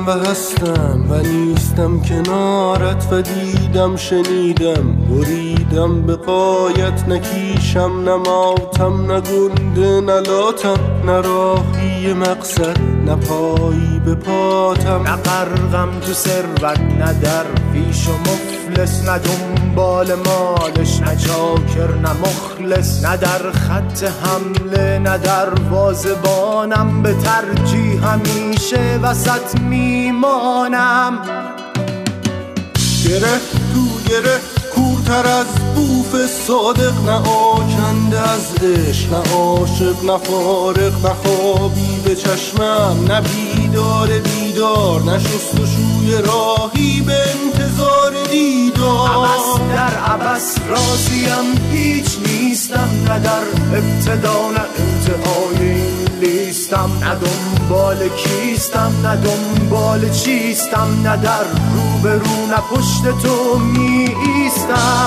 و هستم و نیستم کنارت و دیدم شنیدم بریدم به قایت، نکیشم نماتم نگنده نلاتم، نه راهی مقصد نه پایی به پاتم، نه غرقم تو ثروت نه درویش و مفلس، نه دنبال مالش نه چاکر نه مخلص، نه در خط حمله نه دروازه‌بانم، به ترجیح همیشه وسط میمانم. گره تو گره کورتر از بوف صادق، نه آکنده از عشق نه عاشق نه فارق، نه خوابی به چشمم نه بیدار نه شستشوی راهی به انتظار دیدار. عبس در عبس راضیم هیچ نیستم، نه در ابتدا نه انتهای این لیستم، نه دنبال کیستم نه دنبال چیستم، نه در روبرو نه پشت تو می ایستم.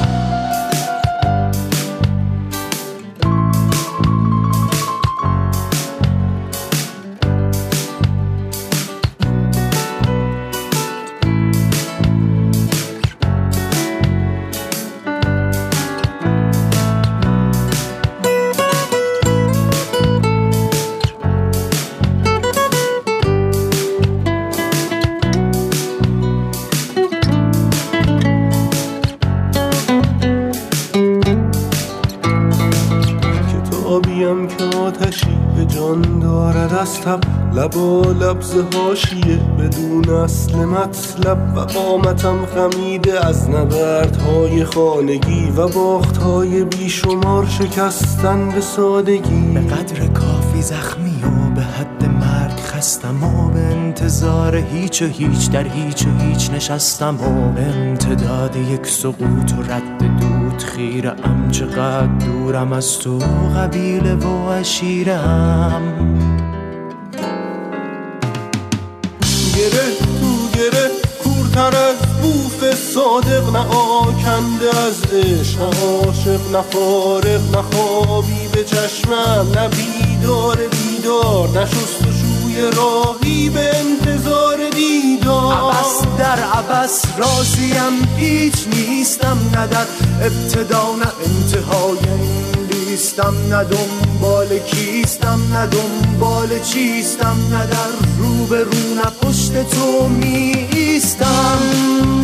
آبیم که آتشی به جان دارد از تب، لبا لبز حاشیه بدون اصل مطلب، و قامتم خمیده از نبردهای خانگی و باختهای بیشمار شکستن به سادگی. به قدر کافی زخمی و به حد مرگ خستم و به انتظار هیچ و هیچ در هیچ و هیچ نشستم و به امتداد یک سقوط و رد دود خیرم، چقدر دورم از تو قبیله و عشیرم. گره تو گره کورتر از بوف صادق، نه آکنده از عشق نه عاشق نه فارق، نه خوابی به چشمم نه بیدار نه شستشوی راهی به انتظار دیدار. عبس در عبس راضیم هیچ نیستم، نه در ابتدا نه انتهای این لیستم، نه دنبال کیستم نه دنبال چیستم، نه در روبرو نه پشت تو می ایستم.